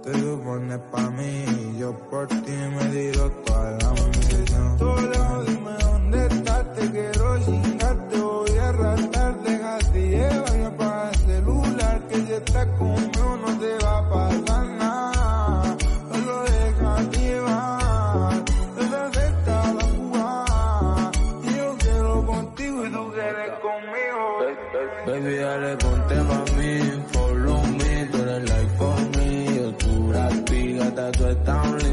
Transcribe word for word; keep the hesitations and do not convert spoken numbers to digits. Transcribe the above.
Te supones pa' mí y yo por ti me tiro toda la munición. Todo lejos, dime dónde estás, te quiero chingar, te voy a arrastrar, déjate llevar y apaga el celular, que si estás conmigo no te va a pasar nada. Solo déjate llevar, esa secta la jugada, y yo quiero contigo y tú quieres conmigo. Baby, dale ponte mami, follow me, tú eres like for me, yo tu Brad Pitt, gata, tú estás